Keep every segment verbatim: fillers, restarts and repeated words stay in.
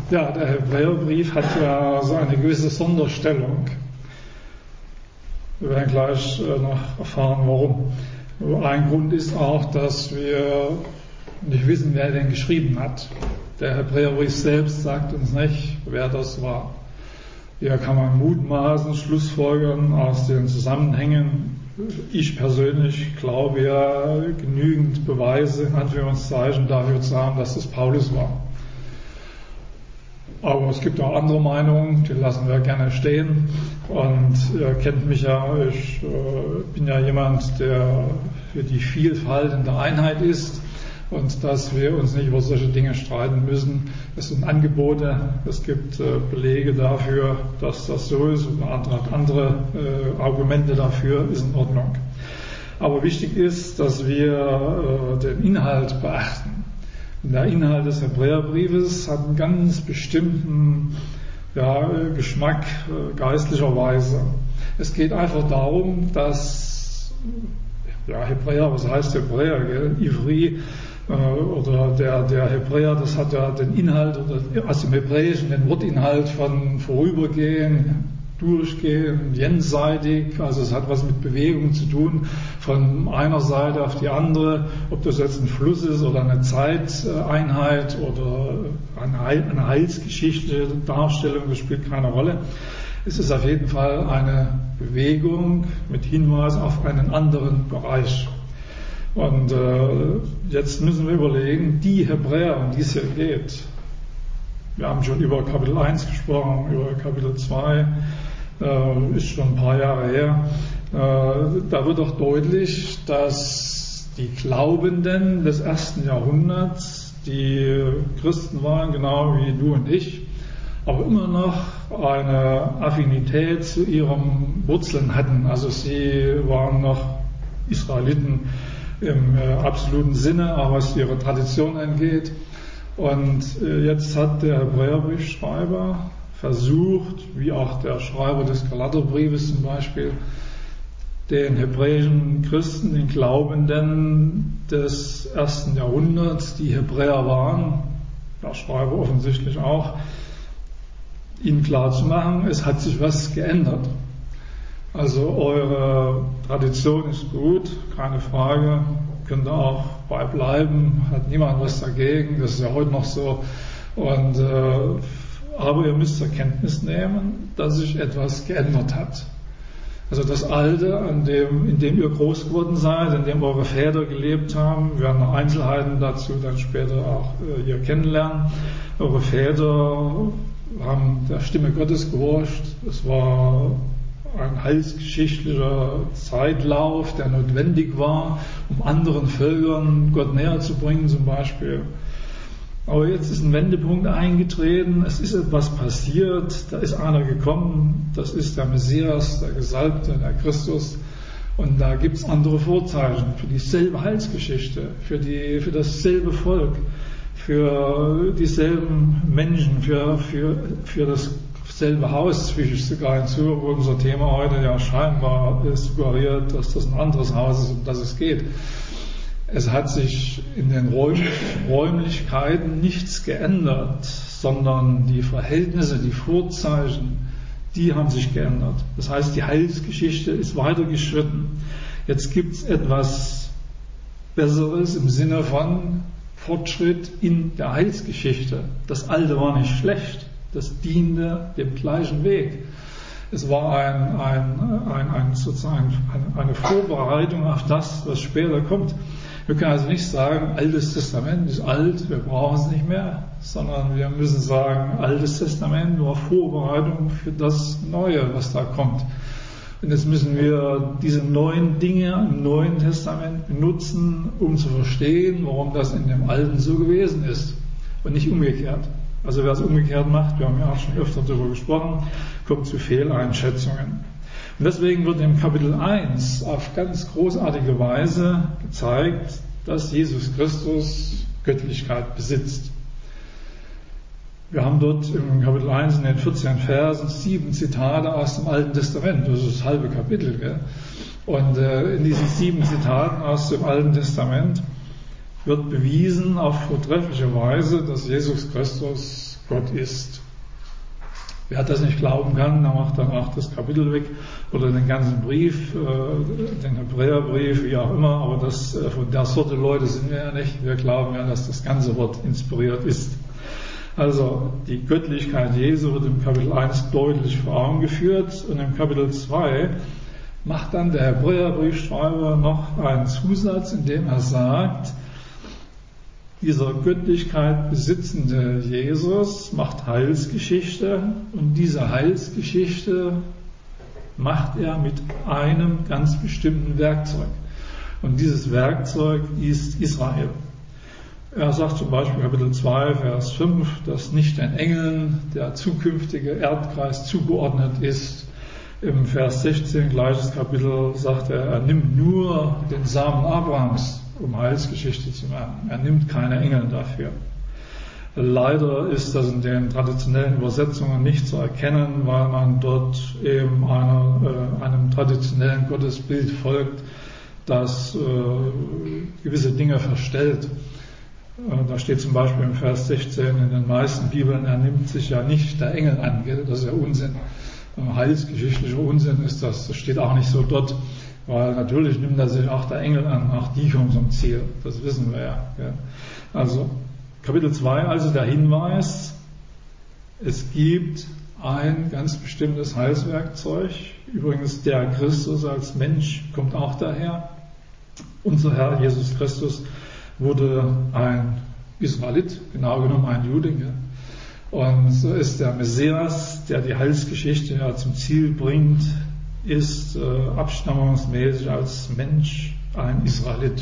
Ja, der Hebräerbrief hat ja so eine gewisse Sonderstellung. Wir werden gleich noch erfahren, warum. Ein Grund ist auch, dass wir nicht wissen, wer den geschrieben hat. Der Hebräerbrief selbst sagt uns nicht, wer das war. Hier kann man mutmaßen, schlussfolgern aus den Zusammenhängen. Ich persönlich glaube ja, genügend Beweise, in Anführungszeichen, dafür zu haben, dass es Paulus war. Aber es gibt auch andere Meinungen, die lassen wir gerne stehen. Und ihr kennt mich ja, ich äh, bin ja jemand, der für die Vielfalt in der Einheit ist und dass wir uns nicht über solche Dinge streiten müssen. Es sind Angebote, es gibt äh, Belege dafür, dass das so ist und andere hat andere äh, Argumente dafür, ist in Ordnung. Aber wichtig ist, dass wir äh, den Inhalt beachten. Der Inhalt des Hebräerbriefes hat einen ganz bestimmten ja, Geschmack äh, geistlicher Weise. Es geht einfach darum, dass ja, Hebräer, was heißt Hebräer, gell? Ivri äh, oder der, der Hebräer, das hat ja den Inhalt, oder aus dem Hebräischen den Wortinhalt von vorübergehen, durchgehen, jenseitig, also es hat was mit Bewegung zu tun, von einer Seite auf die andere, ob das jetzt ein Fluss ist oder eine Zeiteinheit oder eine heilsgeschichtliche Darstellung, das spielt keine Rolle. Es ist auf jeden Fall eine Bewegung mit Hinweis auf einen anderen Bereich. Und äh, jetzt müssen wir überlegen, die Hebräer, um die es hier geht, wir haben schon über Kapitel eins gesprochen, über Kapitel zwei, äh, ist schon ein paar Jahre her. Äh, da wird doch deutlich, dass die Glaubenden des ersten Jahrhunderts, die Christen waren, genau wie du und ich, aber immer noch eine Affinität zu ihren Wurzeln hatten. Also sie waren noch Israeliten im äh, absoluten Sinne, auch was ihre Tradition angeht. Und jetzt hat der Hebräerbriefschreiber versucht, wie auch der Schreiber des Galaterbriefes zum Beispiel, den hebräischen Christen, den Glaubenden des ersten Jahrhunderts, die Hebräer waren, der Schreiber offensichtlich auch, ihnen klarzumachen, es hat sich was geändert. Also eure Tradition ist gut, keine Frage, könnt ihr auch bei bleiben, hat niemand was dagegen, das ist ja heute noch so. Und, äh, aber ihr müsst zur Kenntnis nehmen, dass sich etwas geändert hat. Also das Alte, an dem, in dem ihr groß geworden seid, in dem eure Väter gelebt haben, wir werden noch Einzelheiten dazu dann später auch äh, hier kennenlernen. Eure Väter haben der Stimme Gottes gehorcht, es war ein heilsgeschichtlicher Zeitlauf, der notwendig war, um anderen Völkern Gott näher zu bringen zum Beispiel. Aber jetzt ist ein Wendepunkt eingetreten, es ist etwas passiert, da ist einer gekommen, das ist der Messias, der Gesalbte, der Christus, und da gibt es andere Vorzeichen für dieselbe Heilsgeschichte, für, die, für dasselbe Volk, für dieselben Menschen, für, für, für das selbe Haus, füge ich sogar hinzu, wo unser Thema heute ja scheinbar suggeriert, dass das ein anderes Haus ist, um das es geht. Es hat sich in den Räumlichkeiten nichts geändert, sondern die Verhältnisse, die Vorzeichen, die haben sich geändert. Das heißt, die Heilsgeschichte ist weitergeschritten. Jetzt gibt es etwas Besseres im Sinne von Fortschritt in der Heilsgeschichte. Das Alte war nicht schlecht. Das diente dem gleichen Weg. Es war ein, ein, ein, ein, sozusagen eine Vorbereitung auf das, was später kommt. Wir können also nicht sagen, Altes Testament ist alt, wir brauchen es nicht mehr, sondern wir müssen sagen, Altes Testament war Vorbereitung für das Neue, was da kommt. Und jetzt müssen wir diese neuen Dinge im Neuen Testament benutzen, um zu verstehen, warum das in dem Alten so gewesen ist und nicht umgekehrt. Also wer es umgekehrt macht, wir haben ja auch schon öfter darüber gesprochen, kommt zu Fehleinschätzungen. Und deswegen wird im Kapitel eins auf ganz großartige Weise gezeigt, dass Jesus Christus Göttlichkeit besitzt. Wir haben dort im Kapitel eins in den vierzehn Versen sieben Zitate aus dem Alten Testament, das ist das halbe Kapitel. Gell? Und äh, in diesen sieben Zitaten aus dem Alten Testament wird bewiesen auf vortreffliche Weise, dass Jesus Christus Gott ist. Wer das nicht glauben kann, der macht dann auch das Kapitel weg oder den ganzen Brief, den Hebräerbrief, wie auch immer, aber das, von der Sorte Leute sind wir ja nicht. Wir glauben ja, dass das ganze Wort inspiriert ist. Also die Göttlichkeit Jesu wird im Kapitel eins deutlich vor Augen geführt und im Kapitel zwei macht dann der Hebräerbriefschreiber noch einen Zusatz, in dem er sagt, dieser Göttlichkeit besitzende Jesus macht Heilsgeschichte und diese Heilsgeschichte macht er mit einem ganz bestimmten Werkzeug. Und dieses Werkzeug ist Israel. Er sagt zum Beispiel Kapitel zwei, Vers fünf, dass nicht den Engeln der zukünftige Erdkreis zugeordnet ist. Im Vers sechzehn, gleiches Kapitel, sagt er, er nimmt nur den Samen Abrahams, um Heilsgeschichte zu machen. Er nimmt keine Engel dafür. Leider ist das in den traditionellen Übersetzungen nicht zu erkennen, weil man dort eben einer, äh, einem traditionellen Gottesbild folgt, das äh, gewisse Dinge verstellt. Äh, da steht zum Beispiel im Vers sechzehn in den meisten Bibeln, er nimmt sich ja nicht der Engel an, gell? Das ist ja Unsinn. Heilsgeschichtlicher Unsinn ist das. Das steht auch nicht so dort, weil natürlich nimmt er sich auch der Engel an, auch die kommen zum Ziel. Das wissen wir ja. ja. Also Kapitel zwei, also der Hinweis, es gibt ein ganz bestimmtes Heilswerkzeug. Übrigens der Christus als Mensch kommt auch daher. Unser Herr Jesus Christus wurde ein Israelit, genau genommen ein Jude. Ja. Und so ist der Messias, der die Heilsgeschichte ja zum Ziel bringt, ist äh, abstammungsmäßig als Mensch ein Israelit.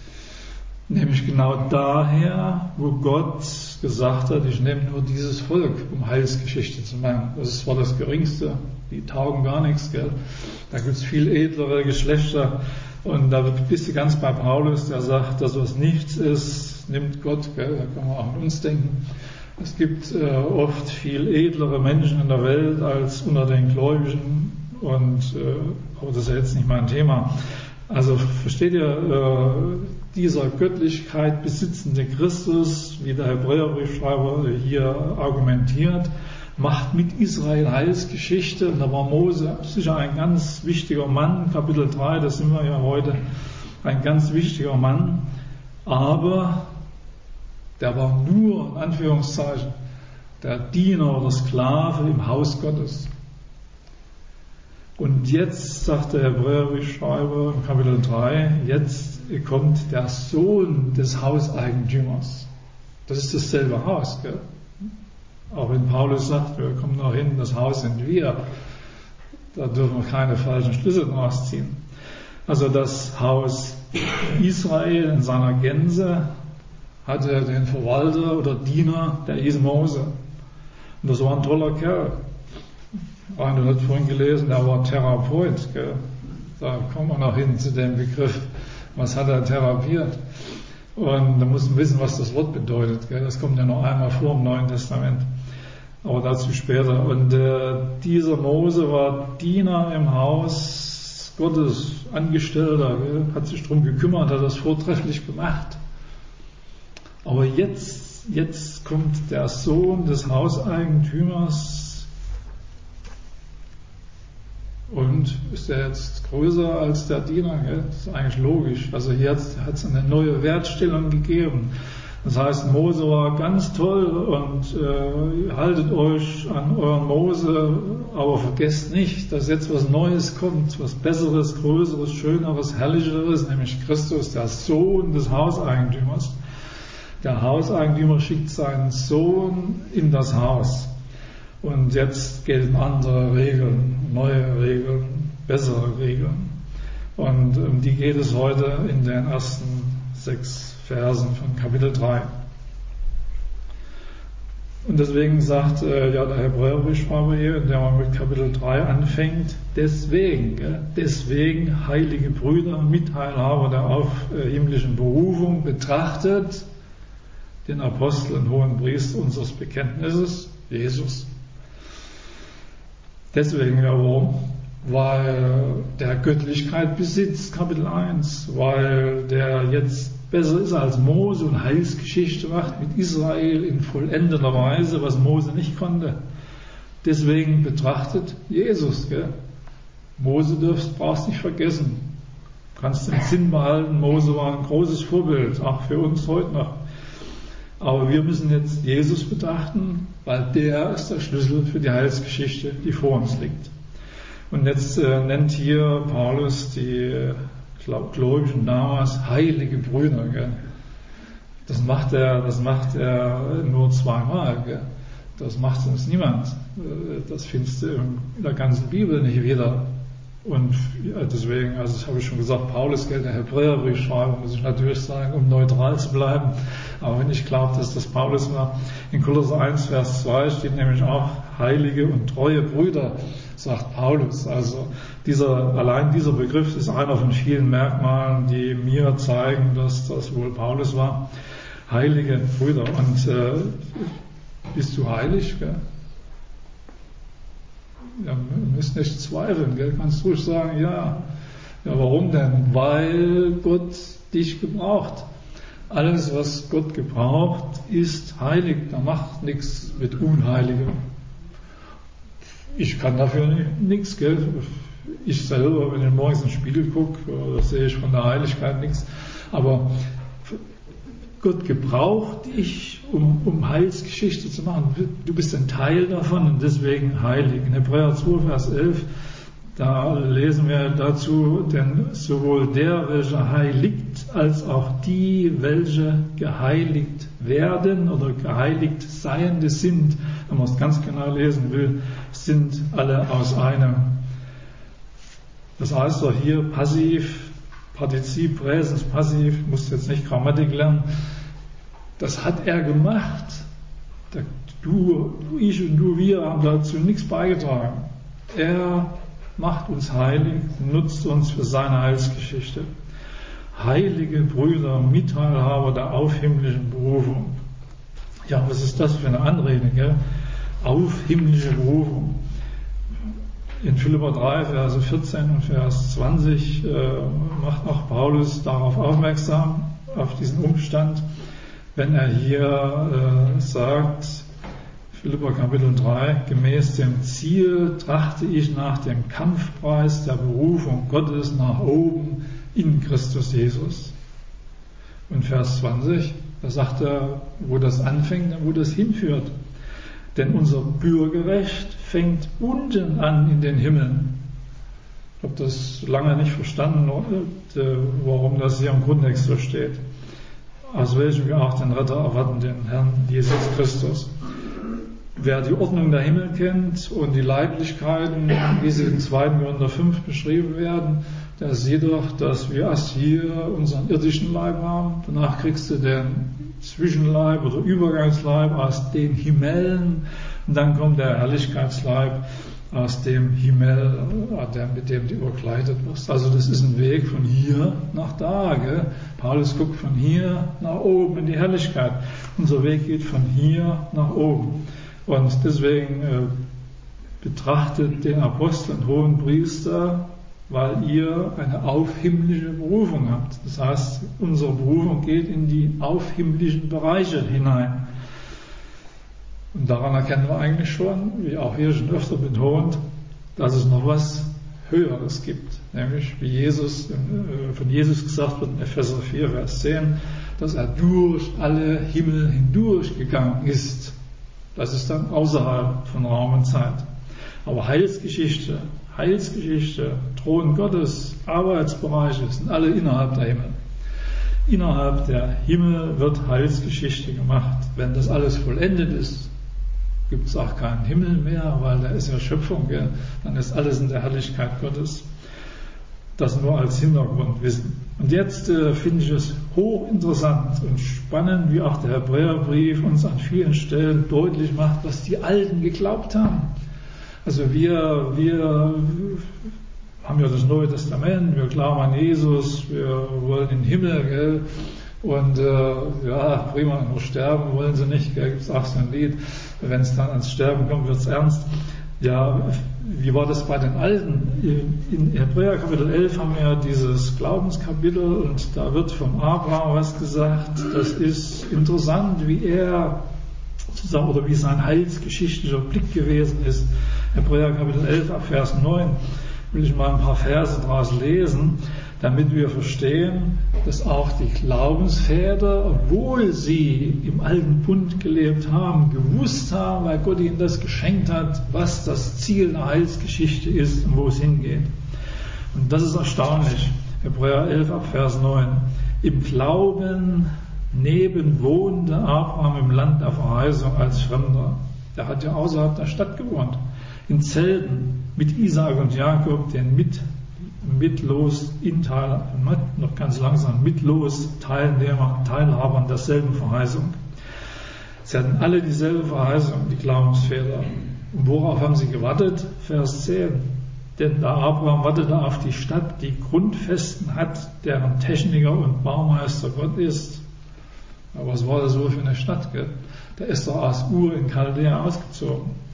Nämlich genau daher, wo Gott gesagt hat, ich nehme nur dieses Volk, um Heilsgeschichte zu machen. Das ist zwar das Geringste, die taugen gar nichts, gell? Da gibt es viel edlere Geschlechter und da bist du ganz bei Paulus, der sagt, dass was nichts ist, nimmt Gott, gell? Da kann man auch an uns denken. Es gibt äh, oft viel edlere Menschen in der Welt als unter den Gläubigen, und, äh, aber das ist ja jetzt nicht mein Thema. Also versteht ihr, äh, dieser Göttlichkeit besitzende Christus, wie der Hebräerbriefschreiber hier argumentiert, macht mit Israel Heilsgeschichte. Und da war Mose sicher ein ganz wichtiger Mann, Kapitel drei, das sind wir ja heute, ein ganz wichtiger Mann, aber der war nur, in Anführungszeichen, der Diener oder Sklave im Haus Gottes. Und jetzt, sagt der Hebräerbriefschreiber im Kapitel drei, jetzt kommt der Sohn des Hauseigentümers. Das ist dasselbe Haus, gell? Auch wenn Paulus sagt, wir kommen noch hin, das Haus sind wir, da dürfen wir keine falschen Schlüsse draus ziehen. Also das Haus Israel in seiner Gänze hatte den Verwalter oder Diener, der hieß Mose. Und das war ein toller Kerl. Einer hat vorhin gelesen, der war Therapeut. Gell? Da kommen wir noch hin zu dem Begriff. Was hat er therapiert? Und da muss man wissen, was das Wort bedeutet. Gell? Das kommt ja noch einmal vor im Neuen Testament. Aber dazu später. Und äh, dieser Mose war Diener im Haus Gottes, Angestellter, gell? Hat sich darum gekümmert, hat das vortrefflich gemacht. Aber jetzt, jetzt kommt der Sohn des Hauseigentümers und ist er jetzt größer als der Diener? Gell? Das ist eigentlich logisch. Also hier hat es eine neue Wertstellung gegeben. Das heißt, Mose war ganz toll und äh, haltet euch an euren Mose, aber vergesst nicht, dass jetzt was Neues kommt, was Besseres, Größeres, Schöneres, Herrlicheres, nämlich Christus, der Sohn des Hauseigentümers. Der Hauseigentümer schickt seinen Sohn in das Haus. Und jetzt gelten andere Regeln, neue Regeln, bessere Regeln. Und um die geht es heute in den ersten sechs Versen von Kapitel drei. Und deswegen sagt äh, ja der Hebräerbriefschreiber hier, indem er mit Kapitel drei anfängt, deswegen, gell, deswegen, heilige Brüder, Mitteilhaber der auf äh, himmlischen Berufung, betrachtet den Apostel und hohen Priester unseres Bekenntnisses, Jesus. Deswegen ja, warum? Weil der Göttlichkeit besitzt, Kapitel eins, weil der jetzt besser ist als Mose und Heilsgeschichte macht mit Israel in vollendeter Weise, was Mose nicht konnte. Deswegen betrachtet Jesus. Gell? Mose dürfst, brauchst nicht vergessen. Du kannst den Sinn behalten, Mose war ein großes Vorbild, auch für uns heute noch. Aber wir müssen jetzt Jesus betrachten, weil der ist der Schlüssel für die Heilsgeschichte, die vor uns liegt. Und jetzt äh, nennt hier Paulus die glaub, Gläubigen damals heilige Brüder. Gell? Das macht er, das macht er nur zweimal. Gell? Das macht sonst niemand. Das findest du in der ganzen Bibel nicht wieder. Und deswegen, also das habe ich schon gesagt, Paulus, der Hebräerbriefschreiber, muss ich natürlich sagen, um neutral zu bleiben. Aber wenn ich glaube, dass das Paulus war, in Kolosser eins, Vers zwei steht nämlich auch heilige und treue Brüder, sagt Paulus. Also dieser, allein dieser Begriff ist einer von vielen Merkmalen, die mir zeigen, dass das wohl Paulus war. Heilige Brüder. Und äh, bist du heilig? Gell? Ja, wir müssen nicht zweifeln, gell? Kannst du ruhig sagen, ja. Ja, warum denn? Weil Gott dich gebraucht. Alles, was Gott gebraucht, ist heilig. Da macht nichts mit Unheiligem. Ich kann dafür nichts, gell? Ich selber, wenn ich morgens in den Spiegel gucke, da sehe ich von der Heiligkeit nichts. Aber Gott gebraucht dich, um, um Heilsgeschichte zu machen. Du bist ein Teil davon und deswegen heilig. In Hebräer zwei, Vers elf, da lesen wir dazu, denn sowohl der, welcher heiligt, als auch die, welche geheiligt werden oder geheiligt Seiende sind, wenn man es ganz genau lesen will, sind alle aus einem. Das heißt doch hier passiv, Partizip, Präsens, passiv, musst jetzt nicht Grammatik lernen. Das hat er gemacht. Du, ich und du, wir haben dazu nichts beigetragen. Er macht uns heilig, nutzt uns für seine Heilsgeschichte. Heilige Brüder, Mitteilhaber der aufhimmlischen Berufung. Ja, was ist das für eine Anrede, gell? Aufhimmlische Berufung. In Philipper drei, Verse vierzehn und Vers zwanzig äh, macht auch Paulus darauf aufmerksam, auf diesen Umstand, wenn er hier äh, sagt, Philipper Kapitel drei, gemäß dem Ziel trachte ich nach dem Kampfpreis der Berufung Gottes nach oben in Christus Jesus. Und Vers zwanzig, da sagt er, wo das anfängt und wo das hinführt. Denn unser Bürgerrecht fängt unten an in den Himmeln. Ich habe das lange nicht verstanden, warum das hier im Grundtext so steht. Aus welchem wir auch den Retter erwarten, den Herrn Jesus Christus. Wer die Ordnung der Himmel kennt und die Leiblichkeiten, wie sie in zweiten Korinther fünf beschrieben werden, der sieht doch, dass wir erst hier unseren irdischen Leib haben. Danach kriegst du den Zwischenleib oder Übergangsleib aus den Himmelen und dann kommt der Herrlichkeitsleib aus dem Himmel, mit dem du überkleidet wirst. Also das ist ein Weg von hier nach da. Gell? Paulus guckt von hier nach oben in die Herrlichkeit. Unser Weg geht von hier nach oben. Und deswegen äh, betrachtet den Apostel und hohen Priester, weil ihr eine aufhimmlische Berufung habt. Das heißt, unsere Berufung geht in die aufhimmlischen Bereiche hinein. Und daran erkennen wir eigentlich schon, wie auch hier schon öfter betont, dass es noch was Höheres gibt. Nämlich, wie Jesus, äh, von Jesus gesagt wird in Epheser vier, Vers zehn, dass er durch alle Himmel hindurch gegangen ist. Das ist dann außerhalb von Raum und Zeit. Aber Heilsgeschichte, Heilsgeschichte, Thron Gottes, Arbeitsbereiche sind alle innerhalb der Himmel. Innerhalb der Himmel wird Heilsgeschichte gemacht. Wenn das alles vollendet ist, gibt es auch keinen Himmel mehr, weil da ist ja Schöpfung, gell? Dann ist alles in der Herrlichkeit Gottes. Das nur als Hintergrundwissen. Und jetzt äh, finde ich es hochinteressant und spannend, wie auch der Hebräerbrief uns an vielen Stellen deutlich macht, was die Alten geglaubt haben. Also wir, wir haben ja das Neue Testament, wir glauben an Jesus, wir wollen in den Himmel, gell? Und äh, ja, prima, nur sterben wollen sie nicht, gell? Gibt es auch so ein Lied, wenn es dann ans Sterben kommt, wird es ernst. Ja, wie war das bei den Alten? In Hebräer Kapitel elf haben wir ja dieses Glaubenskapitel und da wird vom Abraham was gesagt. Das ist interessant, wie er zusammen oder wie sein heilsgeschichtlicher Blick gewesen ist. Hebräer Kapitel elf ab Vers neun will ich mal ein paar Verse daraus lesen, damit wir verstehen, dass auch die Glaubensväter, obwohl sie im alten Bund gelebt haben, gewusst haben, weil Gott ihnen das geschenkt hat, was das Ziel der Heilsgeschichte ist und wo es hingeht. Und das ist erstaunlich. Hebräer elf ab Vers neun. Im Glauben neben wohnte Abraham im Land der Verheißung als Fremder. Der hat ja außerhalb der Stadt gewohnt, in Zelten mit Isaak und Jakob, den mit mitlos Inteil, noch ganz langsam mitlos Teilnehmer, Teilhabern derselben Verheißung. Sie hatten alle dieselbe Verheißung, die Glaubensväter. Und worauf haben sie gewartet? Vers zehn. Denn der Abraham wartete auf die Stadt, die Grundfesten hat, deren Techniker und Baumeister Gott ist. Aber was war das so für eine Stadt? Gell? Da ist er aus Ur in Chaldea ausgezogen.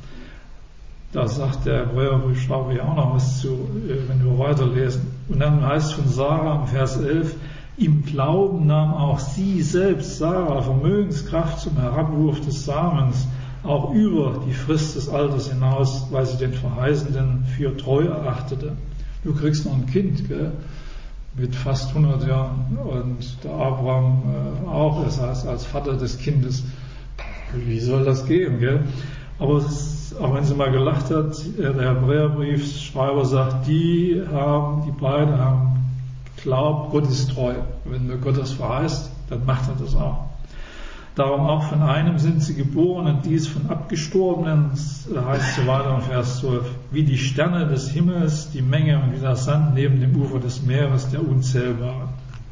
Da sagt der Hebräerbriefschreiber ja auch noch was zu, wenn wir weiterlesen. Und dann heißt es von Sarah im Vers elf, im Glauben nahm auch sie selbst, Sarah, Vermögenskraft zum Herabwurf des Samens, auch über die Frist des Alters hinaus, weil sie den Verheißenden für treu erachtete. Du kriegst noch ein Kind, gell? Mit fast hundert Jahren und der Abraham äh, auch, das heißt als Vater des Kindes. Wie soll das gehen, gell? Aber es auch wenn sie mal gelacht hat, der Hebräerbriefschreiber sagt, die haben, die beiden haben geglaubt, Gott ist treu. Wenn mir Gott das verheißt, dann macht er das auch. Darum auch von einem sind sie geboren und dies von Abgestorbenen, da heißt es weiter in Vers zwölf, wie die Sterne des Himmels, die Menge und wie der Sand neben dem Ufer des Meeres, der unzählbare.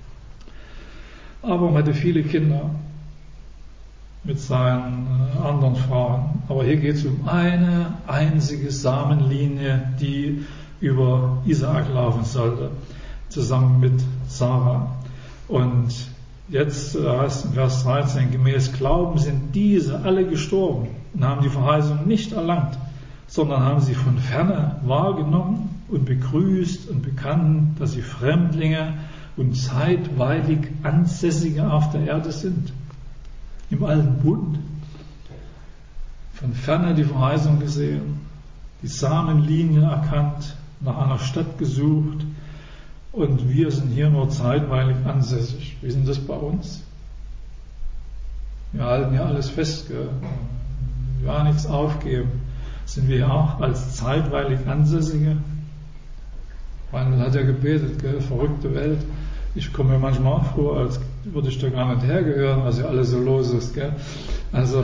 Abraham hatte viele Kinder mit seinen anderen Frauen. Aber hier geht es um eine einzige Samenlinie, die über Isaak laufen sollte, zusammen mit Sarah. Und jetzt heißt in Vers dreizehn, gemäß Glauben sind diese alle gestorben und haben die Verheißung nicht erlangt, sondern haben sie von ferne wahrgenommen und begrüßt und bekannten, dass sie Fremdlinge und zeitweilig Ansässige auf der Erde sind. Im alten Bund, von ferne die Verheißung gesehen, die Samenlinie erkannt, nach einer Stadt gesucht und wir sind hier nur zeitweilig ansässig. Wie ist denn das bei uns? Wir halten ja alles fest, gell? Ja, nichts aufgeben. Sind wir ja auch als zeitweilig Ansässige? Reinhold hat ja gebetet, gell? Verrückte Welt. Ich komme mir manchmal auch vor, als würde ich da gar nicht hergehören, was ja alles so los ist. Gell? Also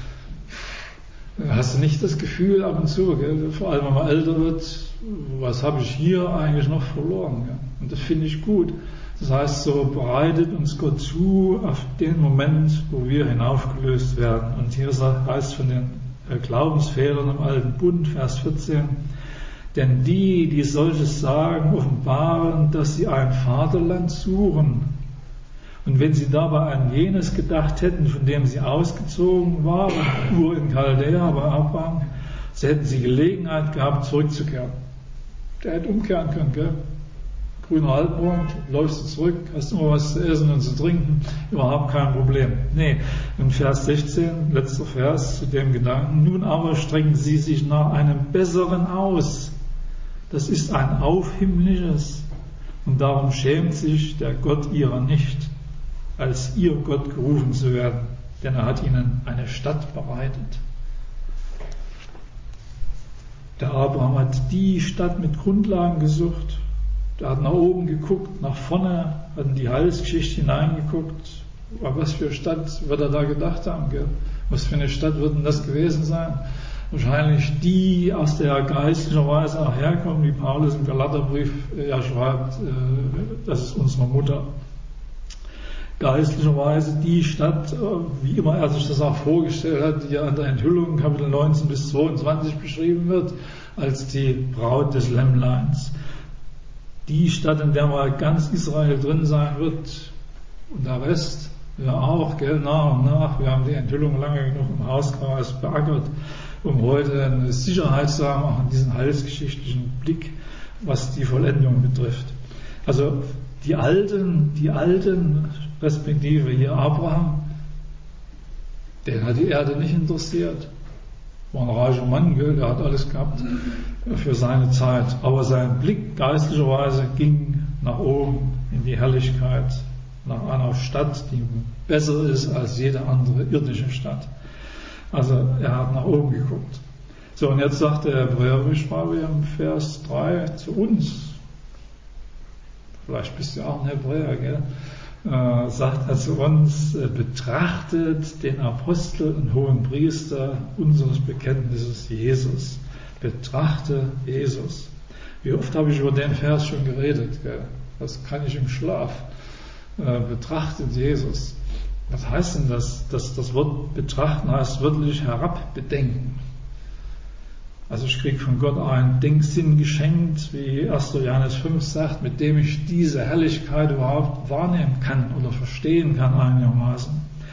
hast du nicht das Gefühl ab und zu, gell? Vor allem wenn man älter wird, was habe ich hier eigentlich noch verloren? Gell? Und das finde ich gut. Das heißt, so bereitet uns Gott zu auf den Moment, wo wir hinaufgelöst werden. Und hier heißt von den Glaubensvätern im alten Bund, Vers vierzehn, denn die, die solches sagen, offenbaren, dass sie ein Vaterland suchen. Und wenn sie dabei an jenes gedacht hätten, von dem sie ausgezogen waren, Ur in Chaldea bei Abraham, so hätten sie Gelegenheit gehabt, zurückzukehren. Der hätte umkehren können, gell? Grüner Halbmond, läufst du zurück, hast immer was zu essen und zu trinken, überhaupt kein Problem. Nee, in Vers sechzehn, letzter Vers zu dem Gedanken, nun aber strecken sie sich nach einem Besseren aus. Das ist ein aufhimmlisches und darum schämt sich der Gott ihrer nicht, als ihr Gott gerufen zu werden, denn er hat ihnen eine Stadt bereitet. Der Abraham hat die Stadt mit Grundlagen gesucht. Der hat nach oben geguckt, nach vorne, hat in die Heilsgeschichte hineingeguckt. Was für eine Stadt wird er da gedacht haben? Gell? Was für eine Stadt wird denn das gewesen sein? Wahrscheinlich die, aus der er geistlicherweise auch herkommt, wie Paulus im Galaterbrief ja schreibt, das ist unsere Mutter. Geistlicherweise die Stadt, wie immer er sich das auch vorgestellt hat, die ja an der Enthüllung Kapitel neunzehn bis zweiundzwanzig beschrieben wird, als die Braut des Lämmleins. Die Stadt, in der mal ganz Israel drin sein wird und der Rest ja auch, gell, nach und nach. Wir haben die Enthüllung lange genug im Hauskreis beackert. um heute eine Sicherheit zu haben, auch in diesem heilsgeschichtlichen Blick, was die Vollendung betrifft. Also die Alten, die Alten, respektive hier Abraham, den hat die Erde nicht interessiert. War ein reicher Mann, gell? Der hat alles gehabt für seine Zeit. Aber sein Blick geistlicherweise ging nach oben in die Herrlichkeit, nach einer Stadt, die besser ist als jede andere irdische Stadt. Also er hat nach oben geguckt. So, und jetzt sagt der Hebräerbriefschreiber im Vers drei zu uns, vielleicht bist du auch ein Hebräer, gell? Äh, sagt er zu uns, äh, betrachtet den Apostel und hohen Priester unseres Bekenntnisses Jesus. Betrachte Jesus. Wie oft habe ich über den Vers schon geredet, gell? Das kann ich im Schlaf. Äh, betrachtet Jesus. Was heißt denn das? Das, das Wort betrachten heißt wörtlich herabbedenken. Also ich kriege von Gott einen Denksinn geschenkt, wie erster Johannes fünf sagt, mit dem ich diese Herrlichkeit überhaupt wahrnehmen kann oder verstehen kann einigermaßen.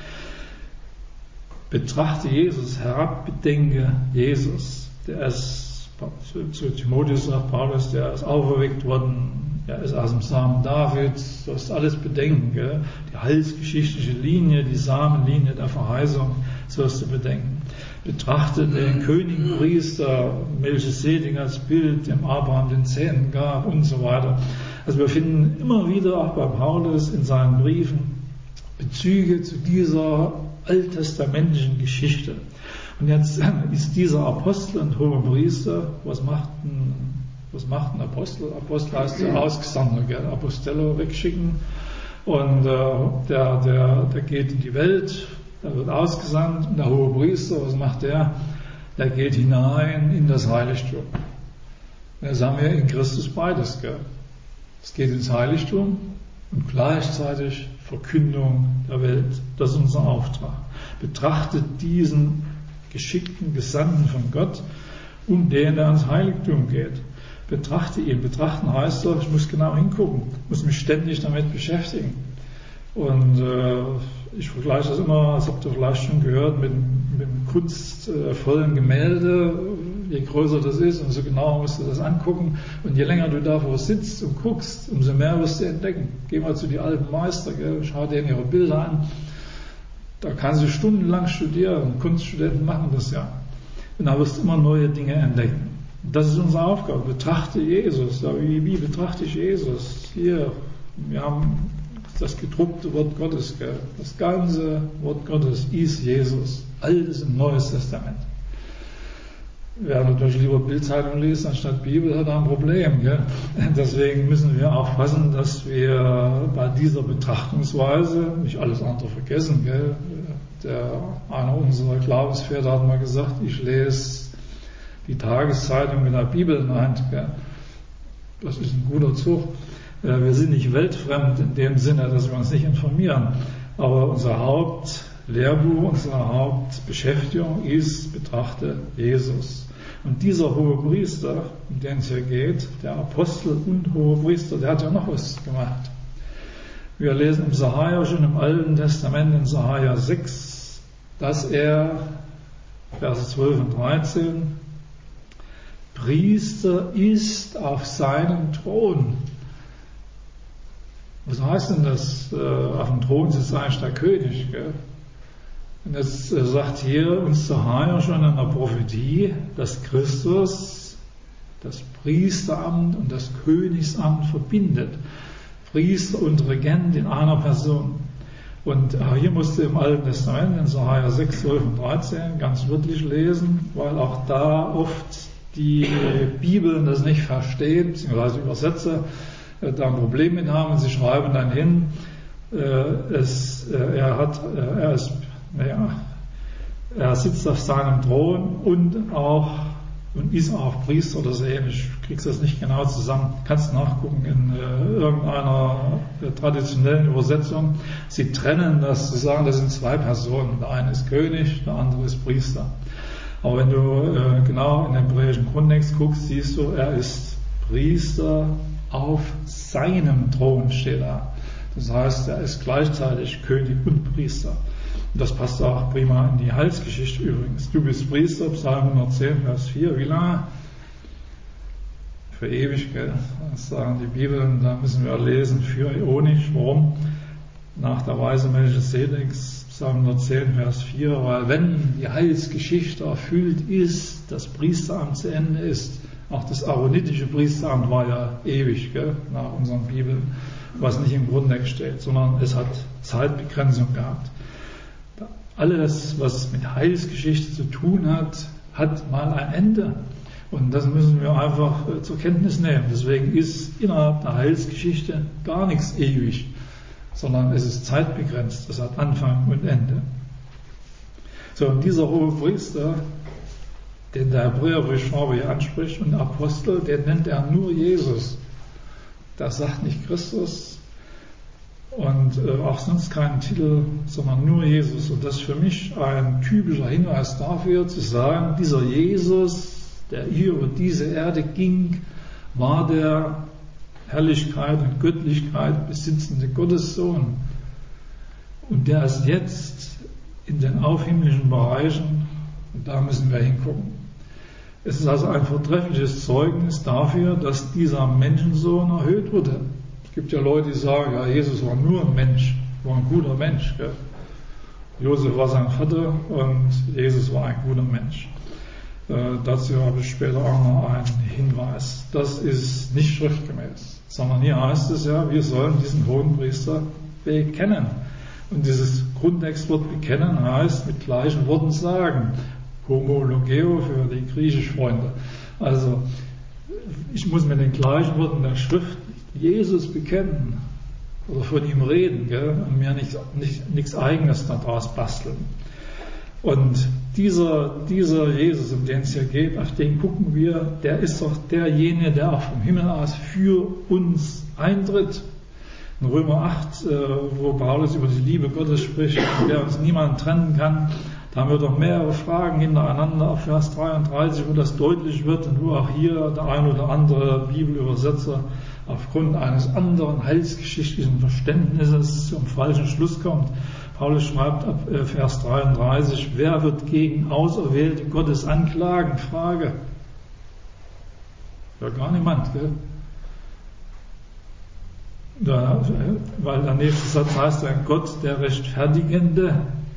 Betrachte Jesus, herabbedenke Jesus. Der ist, zu Timotheus sagt Paulus, der ist auferweckt worden, er ist aus dem Samen Davids, du hast alles bedenken. Gell? Die heilsgeschichtliche Linie, die Samenlinie der Verheißung, so hast du bedenken. Betrachte den Königenpriester Melchisedek als Bild, dem Abraham den Zehnten gab und so weiter. Also wir finden immer wieder auch bei Paulus in seinen Briefen Bezüge zu dieser alttestamentlichen Geschichte. Und jetzt ist dieser Apostel und hoher Priester, was macht ein, was macht ein Apostel? Apostel heißt ja ausgesandt, gell? Apostello wegschicken. Und äh, der, der, der geht in die Welt, der wird ausgesandt, und der hohe Priester, was macht der? Der geht hinein in das Heiligtum. Jetzt haben wir in Christus beides, gell? Es geht ins Heiligtum und gleichzeitig Verkündung der Welt. Das ist unser Auftrag. Betrachtet diesen geschickten Gesandten von Gott, um den er ans Heiligtum geht. Betrachte ihn. Betrachten heißt doch, ich muss genau hingucken, muss mich ständig damit beschäftigen. Und äh, ich vergleiche das immer, das habt ihr vielleicht schon gehört, mit, mit einem kunstvollen Gemälde. Je größer das ist, umso genauer musst du das angucken. Und je länger du davor sitzt und guckst, umso mehr wirst du entdecken. Geh mal zu den alten Meister, gell? Schau dir ihre Bilder an. Da kannst du stundenlang studieren. Kunststudenten machen das ja. Und da wirst du immer neue Dinge entdecken. Das ist unsere Aufgabe. Betrachte Jesus. Ja, wie, wie betrachte ich Jesus? Hier, wir haben das gedruckte Wort Gottes, gell? Das ganze Wort Gottes ist Jesus. Altes und Neues Testament. Wer natürlich lieber Bildzeitung liest anstatt Bibel, hat ein Problem. Gell? Deswegen müssen wir aufpassen, dass wir bei dieser Betrachtungsweise nicht alles andere vergessen. Gell? Der, einer unserer Glaubensväter hat mal gesagt, ich lese die Tageszeitung mit der Bibel in der Hand. Gell? Das ist ein guter Zug. Wir sind nicht weltfremd in dem Sinne, dass wir uns nicht informieren. Aber unser Hauptlehrbuch, unsere Hauptbeschäftigung ist, betrachte Jesus. Und dieser hohe Priester, um den es hier geht, der Apostel und hohe Priester, der hat ja noch was gemacht. Wir lesen im Sahaja schon im Alten Testament, in Sahaja sechs, dass er, Verse zwölf und dreizehn, Priester ist auf seinem Thron. Was heißt denn das? Auf dem Thron sitzt eigentlich der König, gell? Und jetzt sagt hier uns Sahaja schon in der Prophetie, dass Christus das Priesteramt und das Königsamt verbindet. Priester und Regent in einer Person. Und hier musst du im Alten Testament in Sahaja sechs, zwölf und dreizehn ganz wörtlich lesen, weil auch da oft die Bibeln das nicht verstehen, beziehungsweise Übersetzer da ein Problem mit haben. Sie schreiben dann hin, es, er hat, er ist Naja, er sitzt auf seinem Thron und auch und ist auch Priester oder so ähnlich. Du kriegst das nicht genau zusammen. Kannst nachgucken in äh, irgendeiner äh, traditionellen Übersetzung. Sie trennen das, sie sagen, das sind zwei Personen. Der eine ist König, der andere ist Priester. Aber wenn du äh, genau in den hebräischen Grundtext guckst, siehst du, er ist Priester auf seinem Thron, steht da. Das heißt, er ist gleichzeitig König und Priester. Das passt auch prima in die Heilsgeschichte übrigens. Du bist Priester, Psalm hundertzehn, Vers vier. Wie lange? Für ewig, gell? Das sagen die Bibeln, da müssen wir lesen, für äonisch. Warum? Nach der Weise Melchisedeks, Psalm hundertzehn, Vers vier, weil wenn die Heilsgeschichte erfüllt ist, das Priesteramt zu Ende ist, auch das aaronitische Priesteramt war ja ewig, gell? Nach unseren Bibeln, was nicht im Grundtext steht, sondern es hat Zeitbegrenzung gehabt. Alles, was mit Heilsgeschichte zu tun hat, hat mal ein Ende. Und das müssen wir einfach zur Kenntnis nehmen. Deswegen ist innerhalb der Heilsgeschichte gar nichts ewig, sondern es ist zeitbegrenzt. Das hat Anfang und Ende. So, und dieser hohe Priester, den der Hebräerbriefschreiber hier anspricht, und Apostel, den nennt er nur Jesus. Der sagt nicht Christus und äh, auch sonst keinen Titel, sondern nur Jesus. Und das ist für mich ein typischer Hinweis dafür, zu sagen, dieser Jesus, der hier über diese Erde ging, war der Herrlichkeit und Göttlichkeit besitzende Gottessohn. Und der ist jetzt in den aufhimmlischen Bereichen, und da müssen wir hingucken. Es ist also ein vortreffliches Zeugnis dafür, dass dieser Menschensohn erhöht wurde. Es gibt ja Leute, die sagen, ja, Jesus war nur ein Mensch, war ein guter Mensch. Gell? Josef war sein Vater und Jesus war ein guter Mensch. Äh, dazu habe ich später auch noch einen Hinweis. Das ist nicht schriftgemäß, sondern hier heißt es ja, wir sollen diesen Hohenpriester bekennen. Und dieses Grundtextwort bekennen heißt mit gleichen Worten sagen. Homologeo für die Griechischfreunde. Also ich muss mit den gleichen Worten der Schrift Jesus bekennen oder von ihm reden, gell? Und mir nicht, nicht, nichts Eigenes daraus basteln. Und dieser, dieser Jesus, um den es hier geht, auf den gucken wir, der ist doch derjenige, der auch vom Himmel aus für uns eintritt. In Römer acht, wo Paulus über die Liebe Gottes spricht, von der uns niemand trennen kann, da haben wir doch mehrere Fragen hintereinander auf Vers dreiunddreißig, wo das deutlich wird und wo auch hier der ein oder andere Bibelübersetzer aufgrund eines anderen heilsgeschichtlichen Verständnisses zum falschen Schluss kommt. Paulus schreibt ab Vers dreiunddreißig, wer wird gegen Auserwählte Gottes anklagen? Frage. Ja, gar niemand, gell? Da, weil der nächste Satz heißt ja, Gott der Rechtfertigende.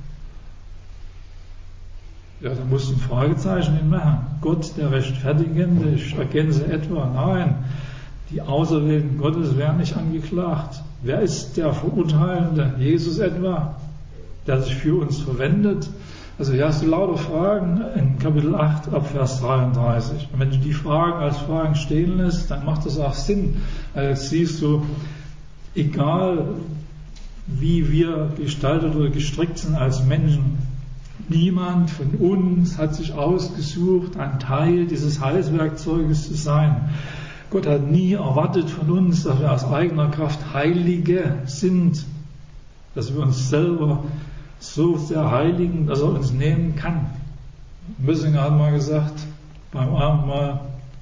Ja, da musst du ein Fragezeichen hinmachen. Gott der Rechtfertigende, ich ergänze etwa, nein, die Auserwählten Gottes werden nicht angeklagt. Wer ist der Verurteilende? Jesus etwa, der sich für uns verwendet? Also hier hast du lauter Fragen in Kapitel acht ab Vers dreiunddreißig. Und wenn du die Fragen als Fragen stehen lässt, dann macht das auch Sinn. Also jetzt siehst du, egal wie wir gestaltet oder gestrickt sind als Menschen, niemand von uns hat sich ausgesucht, ein Teil dieses Heilswerkzeuges zu sein. Gott hat nie erwartet von uns, dass wir aus eigener Kraft Heilige sind, dass wir uns selber so sehr heiligen, dass er uns nehmen kann. Mössinger hat mal gesagt, beim Abendmahl,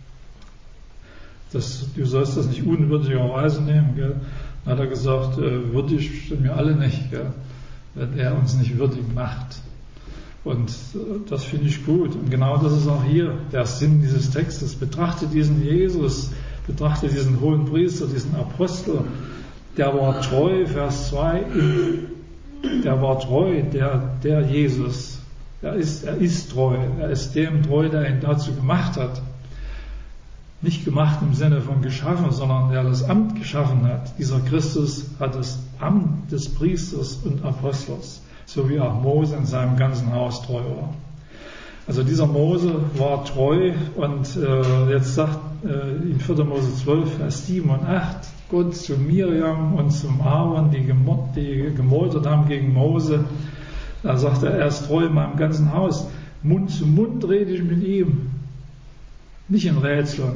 dass, du sollst das nicht unwürdigerweise nehmen. Gell? Dann hat er gesagt, äh, würdig sind wir alle nicht, gell? Wenn er uns nicht würdig macht. Und das finde ich gut. Und genau das ist auch hier der Sinn dieses Textes. Betrachte diesen Jesus, betrachte diesen hohen Priester, diesen Apostel. Der war treu, Vers zwei, der war treu, der, der Jesus. Er ist, er ist treu. Er ist dem treu, der ihn dazu gemacht hat. Nicht gemacht im Sinne von geschaffen, sondern der das Amt geschaffen hat. Dieser Christus hat das Amt des Priesters und Apostels. So wie auch Mose in seinem ganzen Haus treu war. Also dieser Mose war treu und äh, jetzt sagt äh, in vierter Mose zwölf, Vers sieben und acht, Gott zu Miriam und zum Aaron, die, gemo- die gemoltert haben gegen Mose, da sagt er, er ist treu in meinem ganzen Haus. Mund zu Mund rede ich mit ihm, nicht in Rätseln.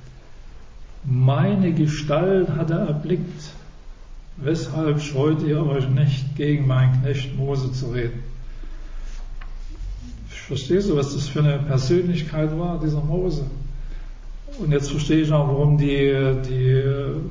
Meine Gestalt hat er erblickt. Weshalb scheut ihr euch nicht, gegen meinen Knecht Mose zu reden? Verstehst du, was das für eine Persönlichkeit war, dieser Mose? Und jetzt verstehe ich auch, warum die, die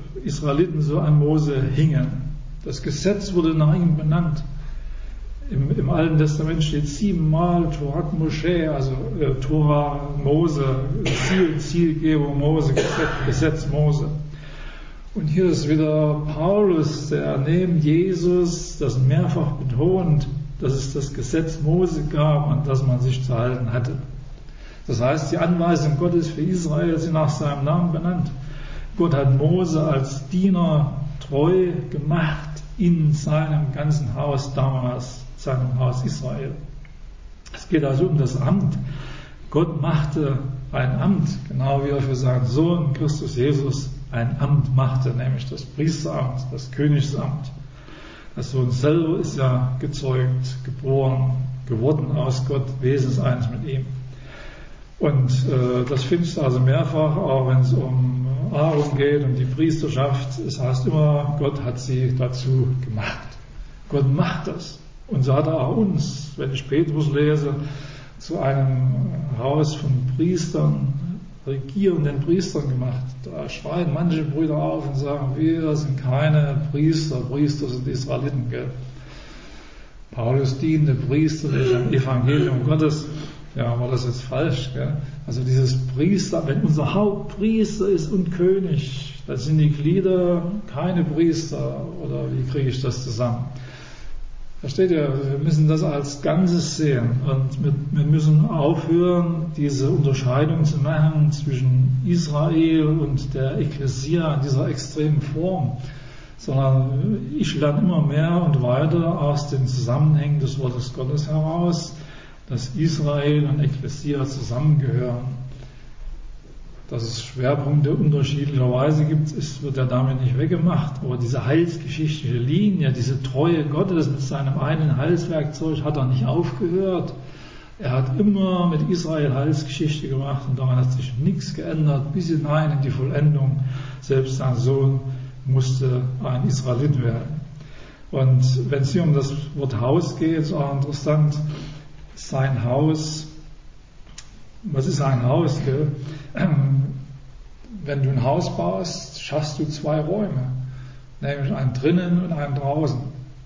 Israeliten so an Mose hingen. Das Gesetz wurde nach ihm benannt. Im, Alten Testament steht siebenmal Torah Moshe, also äh, Tora Mose, Ziel, Zielgebung Mose, Gesetz, Gesetz Mose. Und hier ist wieder Paulus, der neben Jesus das mehrfach betont, dass es das Gesetz Mose gab, an das man sich zu halten hatte. Das heißt, die Anweisungen Gottes für Israel sind nach seinem Namen benannt. Gott hat Mose als Diener treu gemacht in seinem ganzen Haus damals, seinem Haus Israel. Es geht also um das Amt. Gott machte ein Amt, genau wie er für seinen Sohn Christus Jesus ein Amt machte, nämlich das Priesteramt, das Königsamt. Der Sohn selber ist ja gezeugt, geboren, geworden aus Gott, wesenseins mit ihm. Und äh, das findest du also mehrfach, auch wenn es um Aaron geht, um die Priesterschaft. Es heißt immer, Gott hat sie dazu gemacht. Gott macht das. Und so hat er auch uns, wenn ich Petrus lese, zu einem Haus von Priestern, regierenden Priestern gemacht. Da schreien manche Brüder auf und sagen, wir sind keine Priester, Priester sind Israeliten. Gell? Paulus diente priesterlich am Evangelium Gottes. Ja, war das jetzt falsch? Gell? Also dieses Priester, wenn unser Hauptpriester ist und König, dann sind die Glieder keine Priester, oder wie kriege ich das zusammen? Versteht ihr? Wir müssen das als Ganzes sehen und wir, wir müssen aufhören, diese Unterscheidung zu machen zwischen Israel und der Ekklesia in dieser extremen Form, sondern ich lerne immer mehr und weiter aus den Zusammenhängen des Wortes Gottes heraus, dass Israel und Ekklesia zusammengehören. Dass es Schwerpunkte unterschiedlicherweise gibt, ist, wird ja damit nicht weggemacht. Aber diese heilsgeschichtliche Linie, diese Treue Gottes mit seinem einen Heilswerkzeug hat er nicht aufgehört. Er hat immer mit Israel Heilsgeschichte gemacht und daran hat sich nichts geändert, bis hinein in die Vollendung. Selbst sein Sohn musste ein Israelit werden. Und wenn es hier um das Wort Haus geht, ist auch interessant, sein Haus, was ist ein Haus? Gell? Wenn du ein Haus baust, schaffst du zwei Räume, nämlich einen drinnen und einen draußen.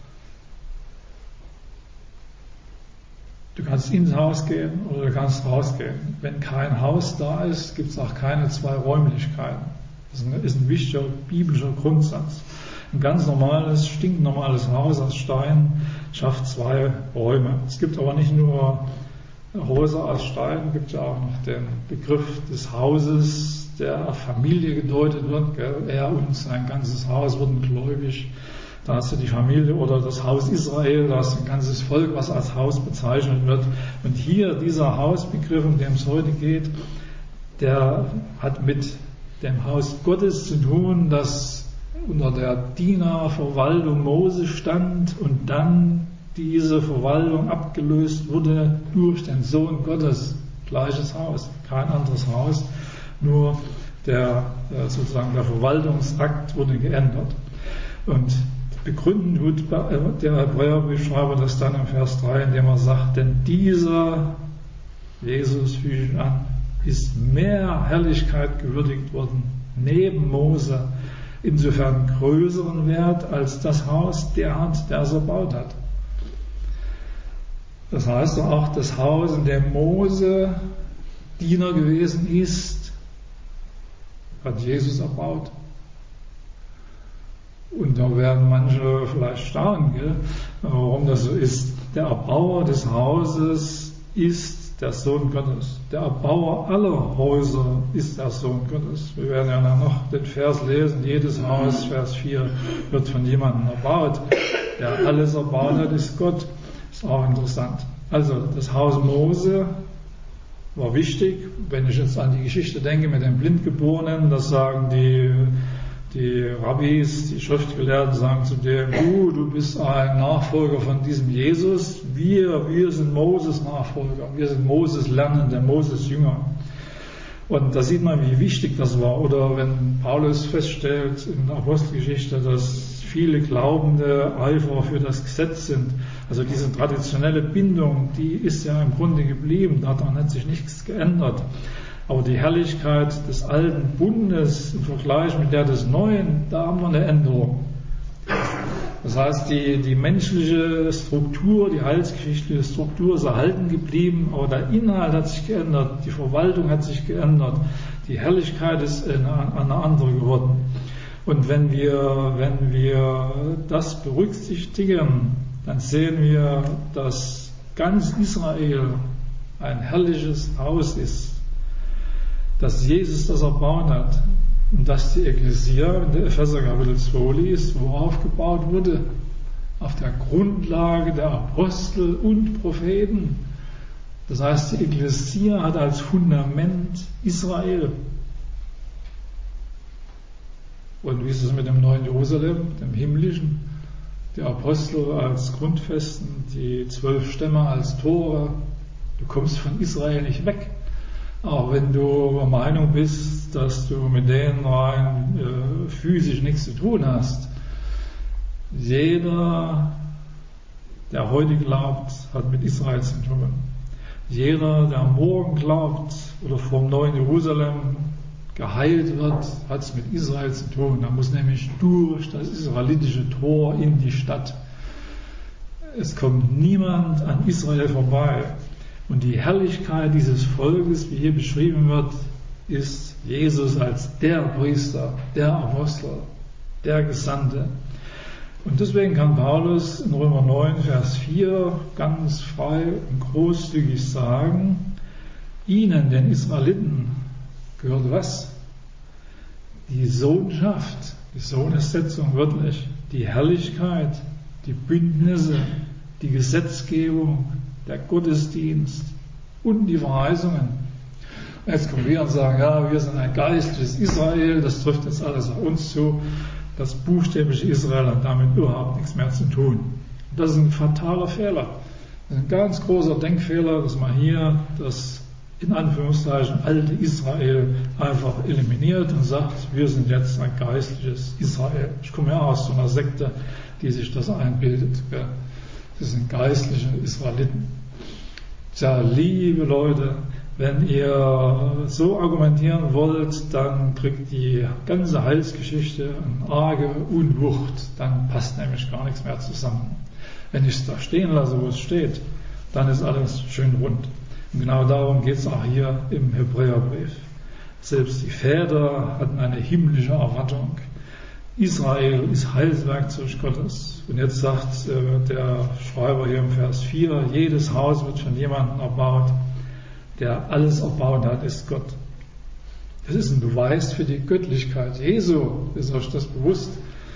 Du kannst ins Haus gehen oder du kannst rausgehen. Wenn kein Haus da ist, gibt es auch keine zwei Räumlichkeiten. Das ist ein wichtiger biblischer Grundsatz. Ein ganz normales, stinknormales Haus aus Stein schafft zwei Räume. Es gibt aber nicht nur Häuser aus Stein, es gibt ja auch noch den Begriff des Hauses, der auf Familie gedeutet wird. Gell? Er und sein ganzes Haus wurden gläubig. Da hast du die Familie oder das Haus Israel, da hast du ein ganzes Volk, was als Haus bezeichnet wird. Und hier dieser Hausbegriff, um den es heute geht, der hat mit dem Haus Gottes zu tun, das unter der Dienerverwaltung Mose stand und dann diese Verwaltung abgelöst wurde durch den Sohn Gottes. Gleiches Haus, kein anderes Haus, nur der sozusagen der Verwaltungsakt wurde geändert. Und begründen tut der Hebräerbriefschreiber das dann im Vers drei, indem er sagt, denn dieser Jesus, füge ich an, ist mehr Herrlichkeit gewürdigt worden, neben Mose, insofern größeren Wert als das Haus der hat, der es erbaut hat. Das heißt auch, das Haus, in dem Mose Diener gewesen ist, hat Jesus erbaut. Und da werden manche vielleicht staunen, gell, warum das so ist. Der Erbauer des Hauses ist der Sohn Gottes. Der Erbauer aller Häuser ist der Sohn Gottes. Wir werden ja noch den Vers lesen, jedes Haus, Vers vier, wird von jemandem erbaut. Der alles erbaut hat, ist Gott. Ist auch interessant. Also das Haus Mose war wichtig. Wenn ich jetzt an die Geschichte denke mit den Blindgeborenen, das sagen die Die Rabbis, die Schriftgelehrten sagen zu dem, du, du bist ein Nachfolger von diesem Jesus, wir, wir sind Moses Nachfolger, wir sind Moses Lernende, Moses Jünger. Und da sieht man, wie wichtig das war. Oder wenn Paulus feststellt in der Apostelgeschichte, dass viele Glaubende Eifer für das Gesetz sind. Also diese traditionelle Bindung, die ist ja im Grunde geblieben, daran hat sich nichts geändert. Aber die Herrlichkeit des alten Bundes im Vergleich mit der des neuen, da haben wir eine Änderung. Das heißt, die, die menschliche Struktur, die heilsgeschichtliche Struktur ist erhalten geblieben, aber der Inhalt hat sich geändert, die Verwaltung hat sich geändert, die Herrlichkeit ist eine, eine andere geworden. Und wenn wir, wenn wir das berücksichtigen, dann sehen wir, dass ganz Israel ein herrliches Haus ist, dass Jesus das erbaut hat und dass die Ekklesia in der Epheser Kapitel zwei liest, worauf gebaut wurde? Auf der Grundlage der Apostel und Propheten. Das heißt, die Ekklesia hat als Fundament Israel. Und wie ist es mit dem neuen Jerusalem, dem himmlischen? Die Apostel als Grundfesten, die zwölf Stämme als Tore. Du kommst von Israel nicht weg. Aber wenn du der Meinung bist, dass du mit denen rein äh, physisch nichts zu tun hast, jeder, der heute glaubt, hat mit Israel zu tun. Jeder, der morgen glaubt oder vom neuen Jerusalem geheilt wird, hat es mit Israel zu tun. Er muss nämlich durch das israelitische Tor in die Stadt. Es kommt niemand an Israel vorbei. Und die Herrlichkeit dieses Volkes, wie hier beschrieben wird, ist Jesus als der Priester, der Apostel, der Gesandte. Und deswegen kann Paulus in Römer neun, Vers vier ganz frei und großzügig sagen, ihnen, den Israeliten, gehört was? Die Sohnschaft, die Sohnessetzung wörtlich, die Herrlichkeit, die Bündnisse, die Gesetzgebung, der Gottesdienst und die Verheißungen. Jetzt kommen wir und sagen, ja, wir sind ein geistliches Israel, das trifft jetzt alles auf uns zu. Das buchstäbliche Israel hat damit überhaupt nichts mehr zu tun. Das ist ein fataler Fehler. Das ist ein ganz großer Denkfehler, dass man hier das in Anführungszeichen alte Israel einfach eliminiert und sagt, wir sind jetzt ein geistliches Israel. Ich komme ja aus so einer Sekte, die sich das einbildet. Das sind geistliche Israeliten. Tja, liebe Leute, wenn ihr so argumentieren wollt, dann kriegt die ganze Heilsgeschichte eine arge Unwucht. Dann passt nämlich gar nichts mehr zusammen. Wenn ich es da stehen lasse, wo es steht, dann ist alles schön rund. Und genau darum geht es auch hier im Hebräerbrief. Selbst die Väter hatten eine himmlische Erwartung. Israel ist Heilswerkzeug Gottes. Und jetzt sagt äh, der Schreiber hier im Vers vier, jedes Haus wird von jemandem erbaut, der alles erbaut hat, ist Gott. Das ist ein Beweis für die Göttlichkeit Jesu. Ist euch das bewusst?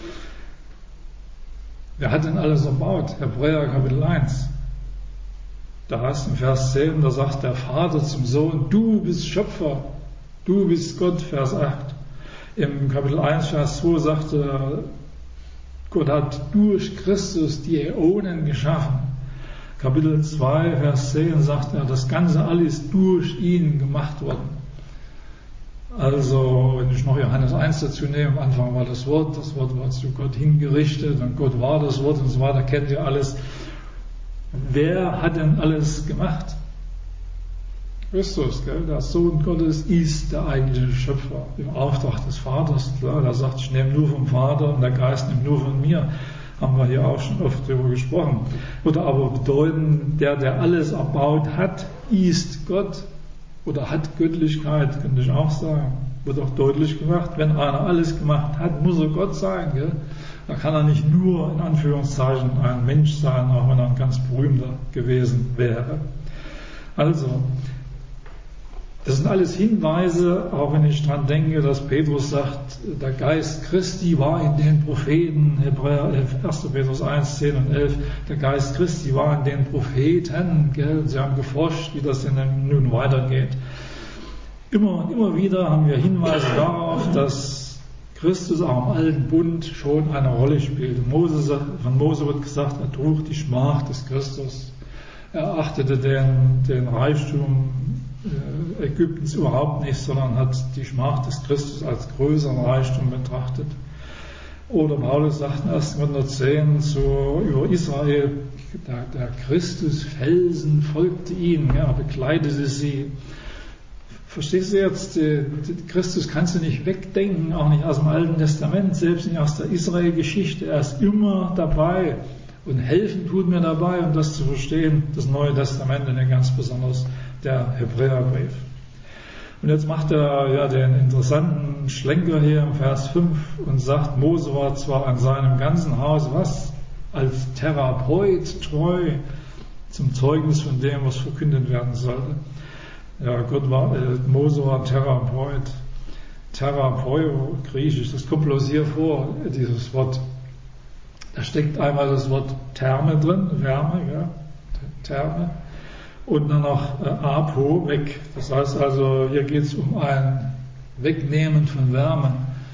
Wer hat denn alles erbaut? Hebräer Kapitel eins. Da heißt im Vers zehn, da sagt der Vater zum Sohn, du bist Schöpfer, du bist Gott, Vers acht. Im Kapitel eins, Vers zwei sagte, Gott hat durch Christus die Äonen geschaffen. Kapitel zwei, Vers zehn sagt er, das Ganze alles durch ihn gemacht worden. Also, wenn ich noch Johannes eins dazu nehme, am Anfang war das Wort, das Wort war zu Gott hingerichtet und Gott war das Wort und so weiter, kennt ihr alles. Wer hat denn alles gemacht? Christus, gell? Der Sohn Gottes ist der eigentliche Schöpfer im Auftrag des Vaters. Klar, der sagt, ich nehme nur vom Vater und der Geist nimmt nur von mir. Haben wir hier auch schon oft darüber gesprochen. Würde aber bedeuten, der, der alles erbaut hat, ist Gott oder hat Göttlichkeit, könnte ich auch sagen. Wird auch deutlich gemacht, wenn einer alles gemacht hat, muss er Gott sein. Gell? Da kann er nicht nur in Anführungszeichen ein Mensch sein, auch wenn er ein ganz berühmter gewesen wäre. Also, das sind alles Hinweise, auch wenn ich daran denke, dass Petrus sagt, der Geist Christi war in den Propheten, Hebräer erster Petrus eins, zehn und elf, der Geist Christi war in den Propheten, gell? Sie haben geforscht, wie das denn nun weitergeht. Immer und immer wieder haben wir Hinweise darauf, dass Christus auch im Alten Bund schon eine Rolle spielt. Mose, von Mose wird gesagt, er trug die Schmach des Christus. Er achtete den, den Reichtum Ägyptens überhaupt nicht, sondern hat die Schmach des Christus als größeren Reichtum betrachtet. Oder Paulus sagt in erster Korinther zehn so über Israel, der, der Christusfelsen folgte ihnen, ja, bekleidete sie. verstehst du jetzt, die, die Christus kannst du nicht wegdenken, auch nicht aus dem Alten Testament, selbst nicht aus der Israel-Geschichte. Er ist immer dabei und helfen tut mir dabei, um das zu verstehen, das Neue Testament und ganz besonders der Hebräerbrief. Und jetzt macht er ja den interessanten Schlenker hier im Vers fünf und sagt, Mose war zwar an seinem ganzen Haus was? Als Therapeut treu zum Zeugnis von dem, was verkündet werden sollte. Ja, Gott war, äh, Mose war Therapeut. Therapeut, griechisch, das kommt bloß hier vor, dieses Wort. Da steckt einmal das Wort Therme drin, Wärme, ja, Therme. Und dann noch äh, Apo, weg. Das heißt also, hier geht es um ein Wegnehmen von Wärme.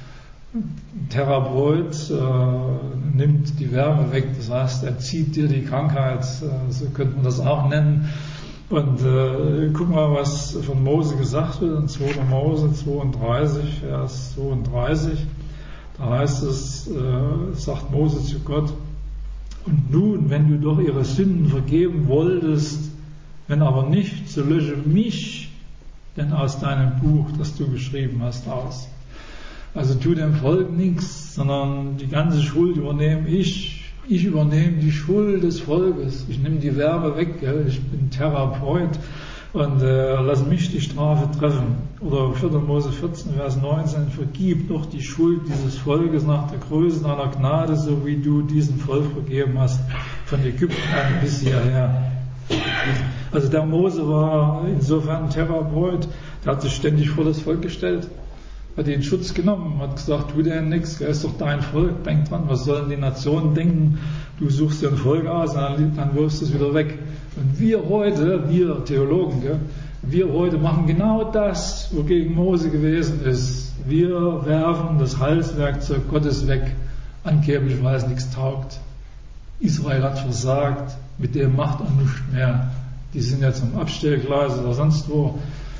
Therapeut äh, nimmt die Wärme weg, das heißt, er zieht dir die Krankheit, äh, so könnte man das auch nennen. Und äh, guck mal, was von Mose gesagt wird in zweiter Mose zweiunddreißig, Vers zweiunddreißig. Da heißt es, äh, sagt Mose zu Gott, und nun, wenn du doch ihre Sünden vergeben wolltest, wenn aber nicht, so lösche mich denn aus deinem Buch, das du geschrieben hast, aus. Also tu dem Volk nichts, sondern die ganze Schuld übernehme ich. Ich übernehme die Schuld des Volkes. Ich nehme die Wärme weg. Gell? Ich bin Therapeut und äh, lass mich die Strafe treffen. Oder vierter Mose vierzehn, Vers neunzehn, vergib doch die Schuld dieses Volkes nach der Größe deiner Gnade, so wie du diesem Volk vergeben hast, von Ägypten an bis hierher. Also der Mose war insofern ein Therapeut, der hat sich ständig vor das Volk gestellt, hat ihn in Schutz genommen, hat gesagt, tu dir nichts, er ist doch dein Volk, denk dran, was sollen die Nationen denken, du suchst dir ein Volk aus, dann, dann wirfst du es wieder weg. Und wir heute, wir Theologen, gell, wir heute machen genau das, wogegen Mose gewesen ist. Wir werfen das Heilswerkzeug Gottes weg, angeblich, weil es nichts taugt. Israel hat versagt, mit dem macht er nichts mehr. Die sind jetzt am Abstellgleis oder sonst wo.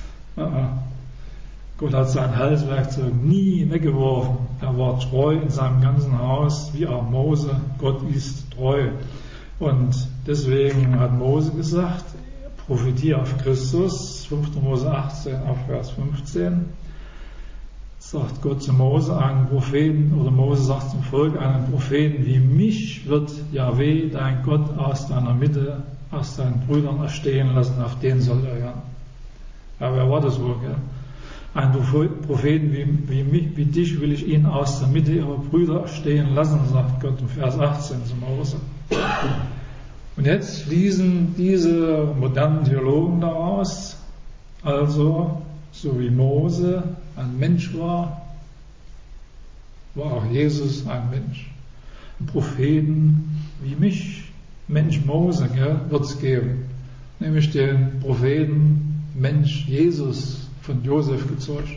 Gott hat sein Heilswerkzeug nie weggeworfen. Er war treu in seinem ganzen Haus, wie auch Mose. Gott ist treu. Und deswegen hat Mose gesagt, profitiere auf Christus, fünfter Mose achtzehn, auf Vers fünfzehn. Sagt Gott zu Mose, einen Propheten, oder Mose sagt zum Volk, einen Propheten wie mich wird Jahweh, dein Gott, aus deiner Mitte, aus deinen Brüdern erstehen lassen, auf den soll er hören. Ja, wer war das wohl, gell? Ein Propheten wie, wie, mich, wie dich will ich ihn aus der Mitte ihrer Brüder erstehen lassen, sagt Gott in Vers achtzehn zu Mose. Und jetzt schließen diese modernen Theologen daraus, also, so wie Mose ein Mensch war, war auch Jesus ein Mensch. Ein Propheten wie mich, Mensch Mose, wird es geben. Nämlich den Propheten Mensch Jesus von Josef gezeugt.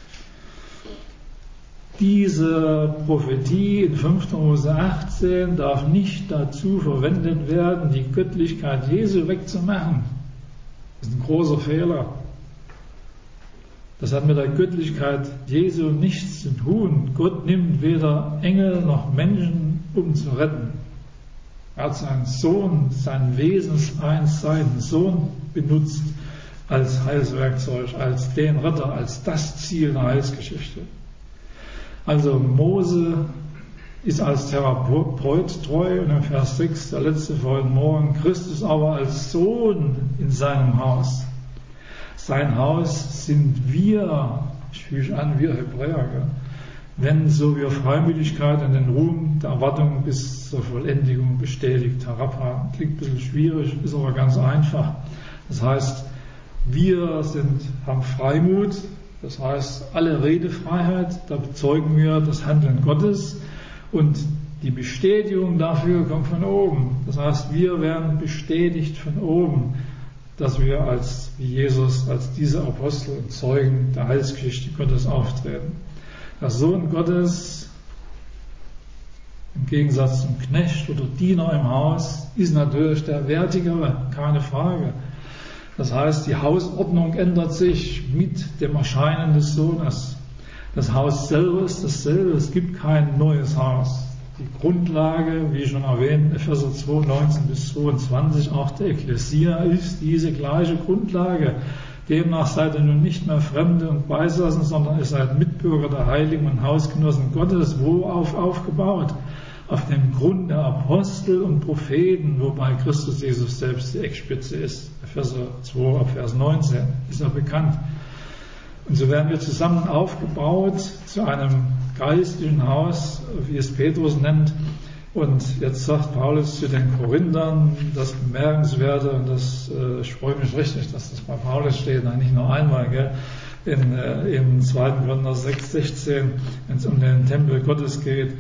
Diese Prophetie in fünfter Mose achtzehn darf nicht dazu verwendet werden, die Göttlichkeit Jesu wegzumachen. Das ist ein großer Fehler. Das hat mit der Göttlichkeit Jesu nichts zu tun. Gott nimmt weder Engel noch Menschen, um zu retten. Er hat seinen Sohn, seinen Wesenseins, seinen Sohn benutzt als Heilswerkzeug, als den Retter, als das Ziel der Heilsgeschichte. Also Mose ist als Therapeut treu und im Vers sechs, der letzte für heute Morgen, Christus aber als Sohn in seinem Haus. Sein Haus sind wir, ich füge an, wir Hebräer, gell? Wenn so wir Freimütigkeit und den Ruhm der Erwartung bis zur Vollendigung bestätigt herabhaben. Klingt ein bisschen schwierig, ist aber ganz einfach. Das heißt, wir sind, haben Freimut, das heißt alle Redefreiheit, da bezeugen wir das Handeln Gottes und die Bestätigung dafür kommt von oben. Das heißt, wir werden bestätigt von oben, dass wir als, wie Jesus, als diese Apostel und Zeugen der Heilsgeschichte Gottes auftreten. Der Sohn Gottes, im Gegensatz zum Knecht oder Diener im Haus, ist natürlich der Wertigere, keine Frage. Das heißt, die Hausordnung ändert sich mit dem Erscheinen des Sohnes. Das Haus selber ist dasselbe, es gibt kein neues Haus. Die Grundlage, wie schon erwähnt, Epheser zwei, neunzehn bis zweiundzwanzig, auch der Ekklesia ist diese gleiche Grundlage. Demnach seid ihr nun nicht mehr Fremde und Beisassen, sondern ihr seid Mitbürger der Heiligen und Hausgenossen Gottes, worauf aufgebaut? Auf dem Grund der Apostel und Propheten, wobei Christus Jesus selbst die Eckspitze ist. Epheser zwei, ab Vers neunzehn, ist ja bekannt. Und so werden wir zusammen aufgebaut zu einem geistlichen Haus, wie es Petrus nennt. Und jetzt sagt Paulus zu den Korinthern, das Bemerkenswerte, und das äh, ich freue mich richtig, dass das bei Paulus steht, nicht nur einmal, gell, in, äh, im zweiten Korinther sechs, sechzehn, wenn es um den Tempel Gottes geht.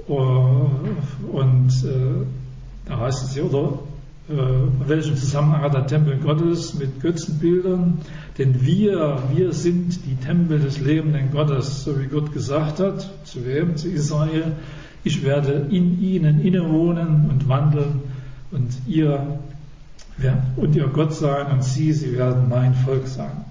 Und äh, da heißt es hier, oder äh, welchen Zusammenhang hat der Tempel Gottes mit Götzenbildern? Denn wir, wir sind die Tempel des lebenden Gottes, so wie Gott gesagt hat, zu wem? Zu Israel. Ich werde in ihnen innewohnen und wandeln und ihr, und ihr Gott sein und sie, sie werden mein Volk sein.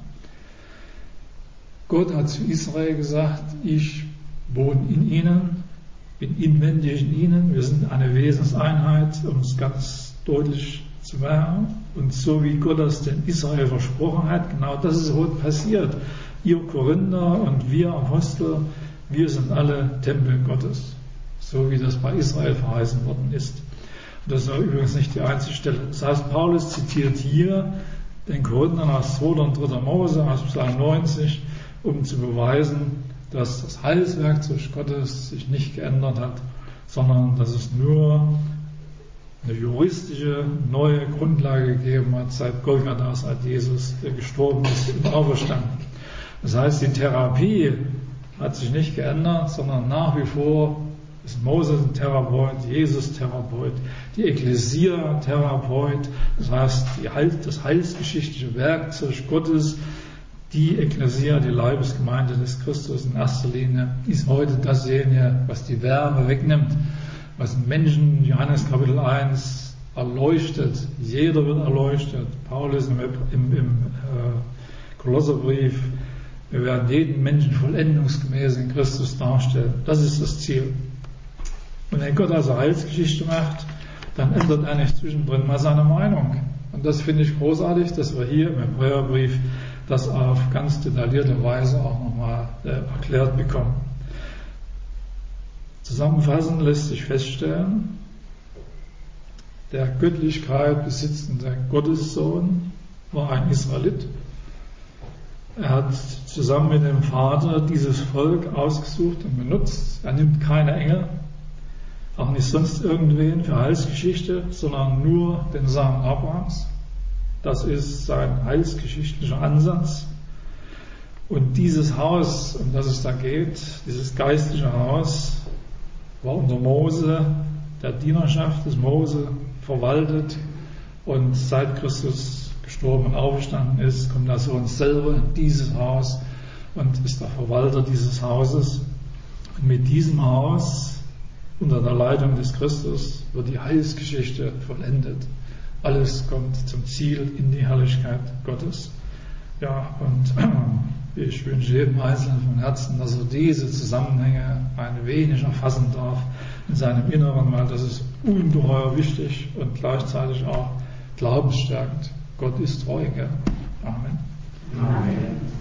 Gott hat zu Israel gesagt, ich wohne in ihnen, bin inwendig in ihnen, wir sind eine Wesenseinheit, um es ganz deutlich zu machen. Und so wie Gott das den Israel versprochen hat, genau das ist heute passiert. Ihr Korinther und wir Apostel, wir sind alle Tempel Gottes. So wie das bei Israel verheißen worden ist. Und das ist übrigens nicht die einzige Stelle. Das heißt, Paulus zitiert hier den Korinthern aus zweiter und dritter Mose, aus Psalm neunzig, um zu beweisen, dass das Heilswerkzeug Gottes sich nicht geändert hat, sondern dass es nur eine juristische neue Grundlage gegeben hat seit Golgatha, seit Jesus gestorben ist und auferstanden. Das heißt, die Therapie hat sich nicht geändert, sondern nach wie vor ist Moses ein Therapeut, Jesus Therapeut, die Ekklesia Therapeut, das heißt die Heil, das heilsgeschichtliche Werkzeug Gottes, die Ekklesia, die Leibesgemeinde des Christus in erster Linie, ist heute dasjenige, was die Wärme wegnimmt, was den Menschen, Johannes Kapitel eins, erleuchtet. Jeder wird erleuchtet. Paulus im, im, im äh, Kolosserbrief, wir werden jeden Menschen vollendungsgemäß in Christus darstellen. Das ist das Ziel. Und wenn Gott also Heilsgeschichte macht, dann ändert er nicht zwischendrin mal seine Meinung. Und das finde ich großartig, dass wir hier im Hebräerbrief das auf ganz detaillierte Weise auch nochmal äh, erklärt bekommen. Zusammenfassend lässt sich feststellen, der Göttlichkeit besitzende Gottessohn war ein Israelit. Er hat zusammen mit dem Vater dieses Volk ausgesucht und benutzt. Er nimmt keine Engel, auch nicht sonst irgendwen für Heilsgeschichte, sondern nur den Samen Abrahams. Das ist sein heilsgeschichtlicher Ansatz. Und dieses Haus, um das es da geht, dieses geistliche Haus, war unter Mose, der Dienerschaft des Mose, verwaltet. Und seit Christus gestorben und auferstanden ist, kommt der Sohn selber in dieses Haus und ist der Verwalter dieses Hauses. Und mit diesem Haus, unter der Leitung des Christus, wird die Heilsgeschichte vollendet. Alles kommt zum Ziel in die Herrlichkeit Gottes. Ja, und ich wünsche jedem Einzelnen von Herzen, dass er diese Zusammenhänge ein wenig erfassen darf in seinem Inneren, weil das ist ungeheuer wichtig und gleichzeitig auch glaubensstärkend. Gott ist treu, gell? Amen. Amen.